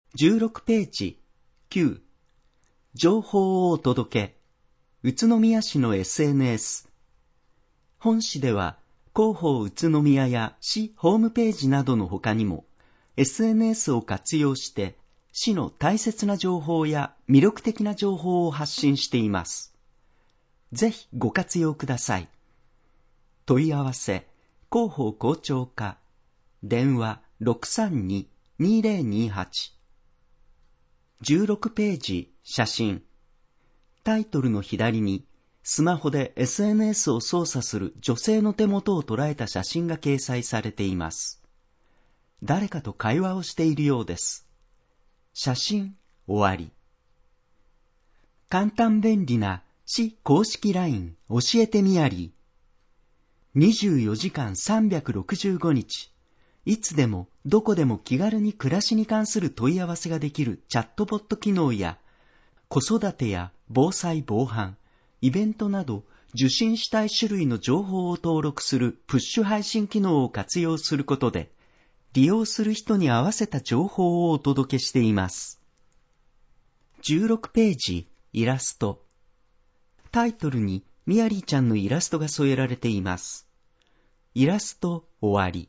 16ページ9、情報をお届け、宇都宮市の SNS。本市では広報宇都宮や市ホームページなどの他にも SNS を活用して市の大切な情報や魅力的な情報を発信しています。ぜひご活用ください。問い合わせ、広報広聴課、電話 632-2028。16ページ写真。タイトルの左にスマホで SNS を操作する女性の手元を捉えた写真が掲載されています。誰かと会話をしているようです。写真終わり。簡単便利な市公式 LINE 教えてみやり。24時間365日、いつでもどこでも気軽に暮らしに関する問い合わせができるチャットボット機能や、子育てや防災防犯、イベントなど受信したい種類の情報を登録するプッシュ配信機能を活用することで、利用する人に合わせた情報をお届けしています。16ページイラスト。タイトルにみやりちゃんのイラストが添えられています。イラスト終わり。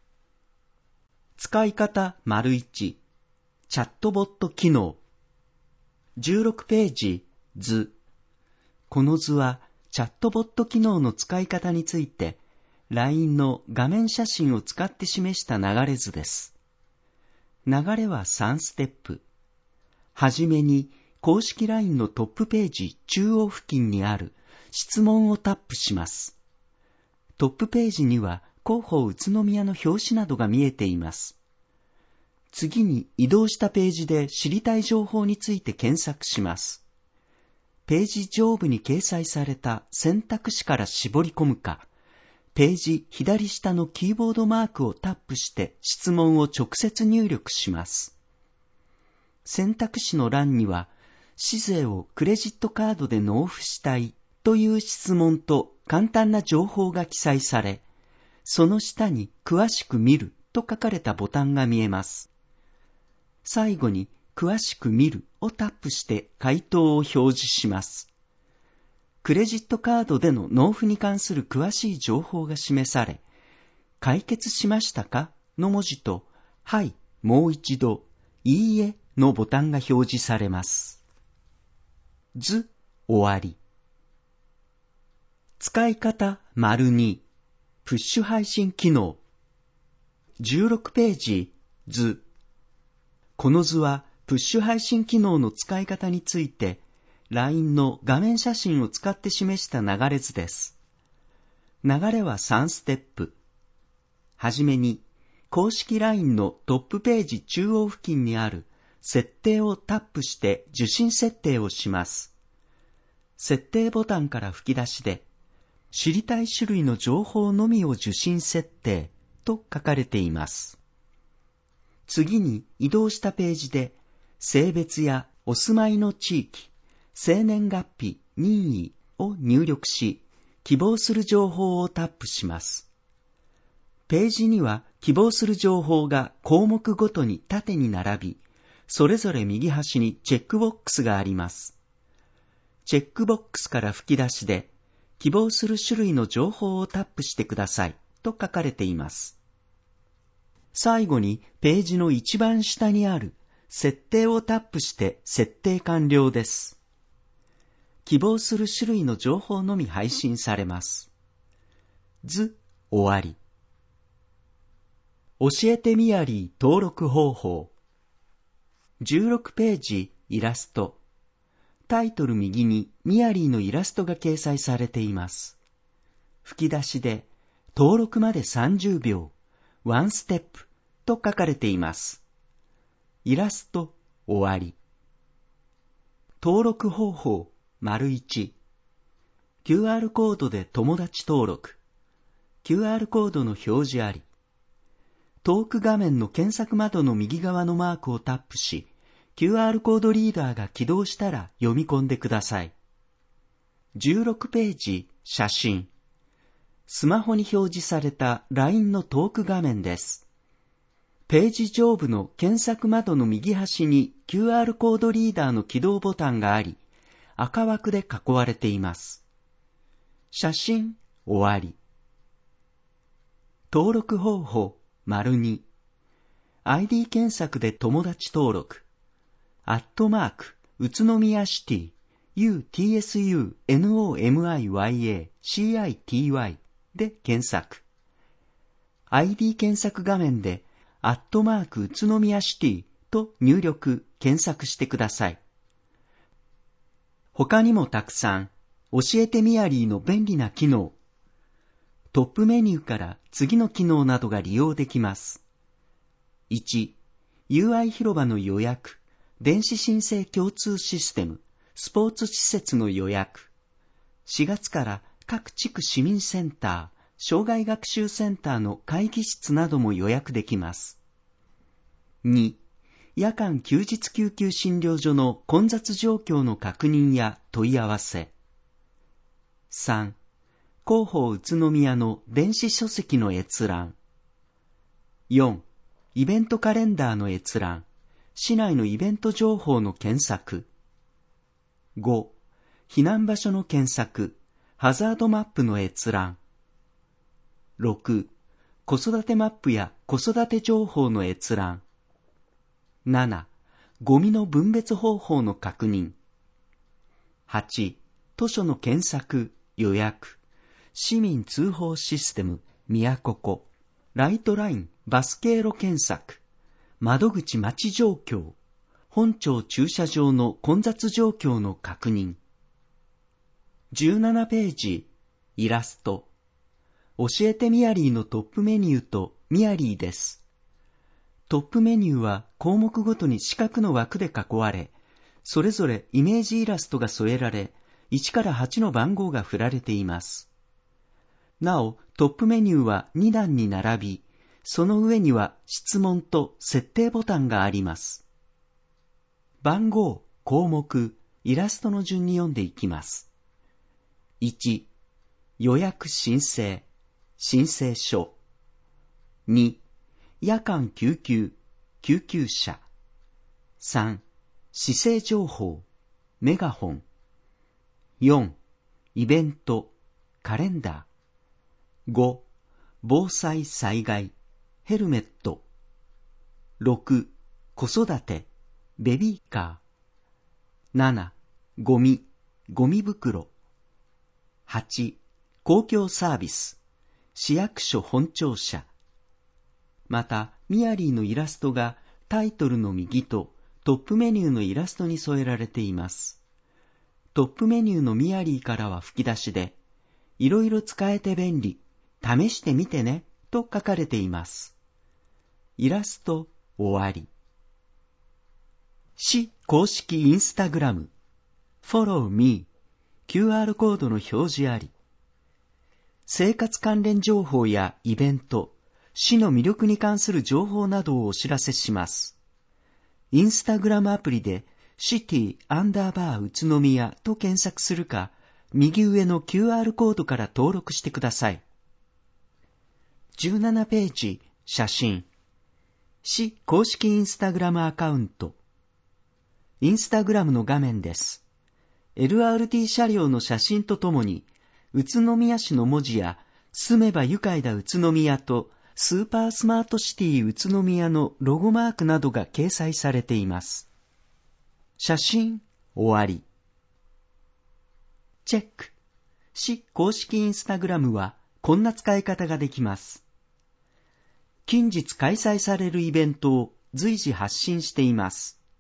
使い方 ①チャットボット機能。16ページ図。この図はチャットボット機能の使い方について LINE の画面写真を使って示した流れ図です。流れは3ステップ。はじめに公式 LINE のトップページ中央付近にある質問をタップします。トップページには広報宇都宮の表紙などが見えています。次に移動したページで知りたい情報について検索します。ページ上部に掲載された選択肢から絞り込むか、ページ左下のキーボードマークをタップして質問を直接入力します。選択肢の欄には、市税をクレジットカードで納付したいという質問と簡単な情報が記載され、その下に詳しく見ると書かれたボタンが見えます。最後に詳しく見るをタップして回答を表示します。クレジットカードでの納付に関する詳しい情報が示され、解決しましたかの文字と、はい、もう一度、いいえのボタンが表示されます。図終わり。使い方 ②プッシュ配信機能。16ページ図。この図はプッシュ配信機能の使い方について LINE の画面写真を使って示した流れ図です。流れは3ステップ。はじめに公式 LINE のトップページ中央付近にある設定をタップして受信設定をします。設定ボタンから吹き出しで知りたい種類の情報のみを受信設定と書かれています。次に移動したページで性別やお住まいの地域、生年月日、任意を入力し、希望する情報をタップします。ページには希望する情報が項目ごとに縦に並び、それぞれ右端にチェックボックスがあります。チェックボックスから吹き出しで、希望する種類の情報をタップしてくださいと書かれています。最後にページの一番下にある設定をタップして設定完了です。希望する種類の情報のみ配信されます。図終わり。教えてみやり登録方法。16ページイラスト。タイトル右にみやりのイラストが掲載されています。吹き出しで登録まで30秒、ワンステップと書かれています。イラスト終わり。登録方法 ①QR コードで友達登録。QR コードの表示あり。トーク画面の検索窓の右側のマークをタップし、QR コードリーダーが起動したら読み込んでください。16ページ写真。スマホに表示された LINE のトーク画面です。 ページ上部の検索窓の右端に QR コードリーダーの起動ボタンがあり、赤枠で囲われています。写真終わり。登録方法 ②。ID 検索で友達登録。宇都宮シティ UTSUNOMIYACITY で検索。ID 検索画面で宇都宮シティと入力・検索してください。他にもたくさん教えてみやりーの便利な機能。トップメニューから次の機能などが利用できます。1、UI 広場の予約、電子申請共通システム、スポーツ施設の予約。4月から各地区市民センター、障害学習センターの会議室なども予約できます。2、夜間休日救急診療所の混雑状況の確認や問い合わせ。3、広報宇都宮の電子書籍の閲覧。4、イベントカレンダーの閲覧、市内のイベント情報の検索。5、避難場所の検索、ハザードマップの閲覧。6、子育てマップや子育て情報の閲覧。7、ゴミの分別方法の確認。8、図書の検索、予約。市民通報システム、宮ここ。ライトライン、バス経路検索。窓口待ち状況。本庁駐車場の混雑状況の確認。17ページ、イラスト。教えてみやりーのトップメニューとみやりーです。トップメニューは項目ごとに四角の枠で囲われ、それぞれイメージイラストが添えられ、1から8の番号が振られています。なお、トップメニューは2段に並び、その上には質問と設定ボタンがあります。番号、項目、イラストの順に読んでいきます。1、予約申請、申請書。2、夜間救急、救急車。3、市政情報、メガホン。4、イベント、カレンダー。5、防災災害、ヘルメット。6、子育て、ベビーカー。7、ゴミ、ゴミ袋。8、公共サービス、市役所本庁舎。また、みやりーのイラストがタイトルの右とトップメニューのイラストに添えられています。トップメニューのみやりーからは吹き出しで、いろいろ使えて便利、試してみてね、と書かれています。イラスト終わり。市公式インスタグラム、Follow Me、QR コードの表示あり。生活関連情報やイベント、市の魅力に関する情報などをお知らせします。インスタグラムアプリでシティ_宇都宮と検索するか、右上の QR コードから登録してください。17ページ、写真。市公式インスタグラムアカウント。インスタグラムの画面です。LRT 車両の写真とともに、宇都宮市の文字や、住めば愉快だ宇都宮と、スーパースマートシティ宇都宮のロゴマークなどが掲載されています。写真終わり。チェック。市公式インスタグラムはこんな使い方ができます。近日開催されるイベントを随時発信しています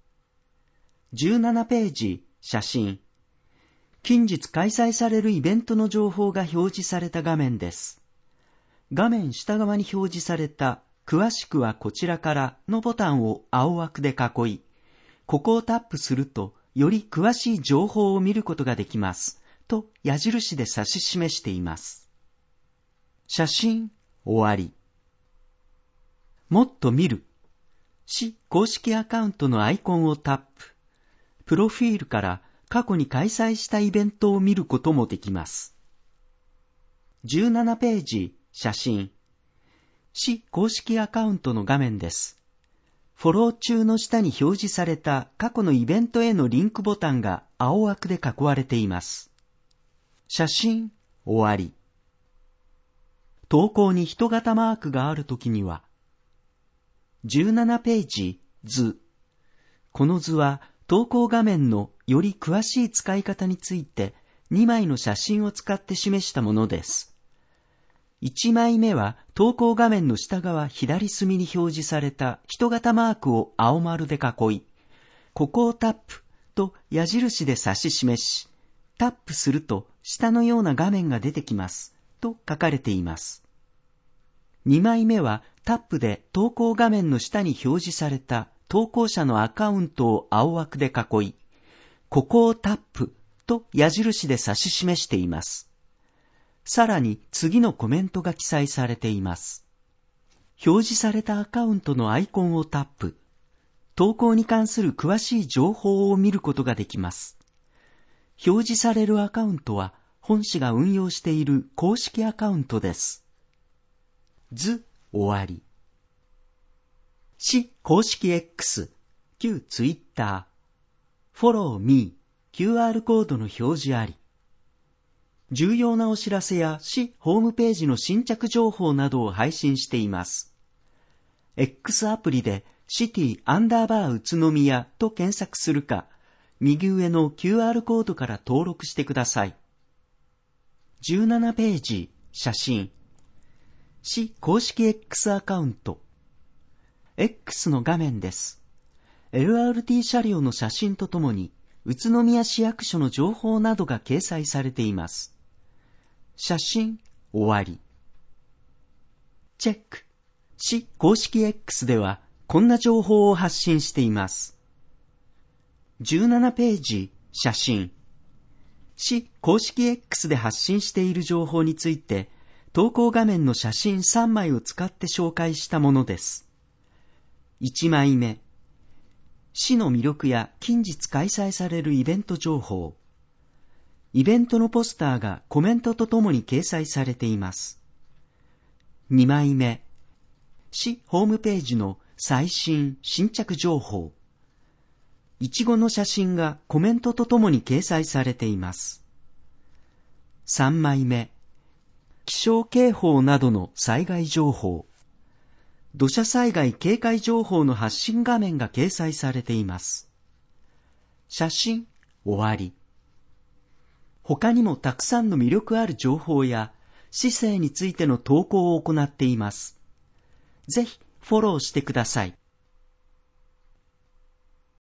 。17ページ、写真。近日開催されるイベントの情報が表示された画面です。画面下側に表示された詳しくはこちらからのボタンを青枠で囲い、ここをタップするとより詳しい情報を見ることができますと矢印で指し示しています。写真終わり。もっと見る。市公式アカウントのアイコンをタップ。プロフィールから過去に開催したイベントを見ることもできます。17ページ、写真。市公式アカウントの画面です。 フォロー中の下に表示された過去のイベントへのリンクボタンが青枠で囲われています。写真、終わり。投稿に人型マークがあるときには、17ページ、図。この図は投稿画面のより詳しい使い方について2枚の写真を使って示したものです。1枚目は投稿画面の下側左隅に表示された人型マークを青丸で囲い、ここをタップと矢印で指し示し、タップすると下のような画面が出てきますと書かれています。2枚目はタップで投稿画面の下に表示された投稿者のアカウントを青枠で囲い、ここをタップと矢印で指し示しています。さらに次のコメントが記載されています。表示されたアカウントのアイコンをタップ。投稿に関する詳しい情報を見ることができます。表示されるアカウントは本誌が運用している公式アカウントです。図終わり。市公式 X、旧 Twitter、Follow Me、QR コードの表示あり。重要なお知らせや市ホームページの新着情報などを配信しています。X アプリでシティ_宇都宮と検索するか、右上の QR コードから登録してください。17ページ、写真。市公式 X アカウント。X の画面です。LRT 車両の写真とともに、宇都宮市役所の情報などが掲載されています。写真、終わり。チェック。市公式 X では、こんな情報を発信しています。17ページ、写真。市公式 X で発信している情報について、投稿画面の写真3枚を使って紹介したものです。1枚目。市の魅力や近日開催されるイベント情報。イベントのポスターがコメントとともに掲載されています。2枚目。市ホームページの最新・新着情報。いちごの写真がコメントとともに掲載されています。3枚目。気象警報などの災害情報。土砂災害警戒情報の発信画面が掲載されています。写真、終わり。他にもたくさんの魅力ある情報や市政についての投稿を行っています。ぜひフォローしてください。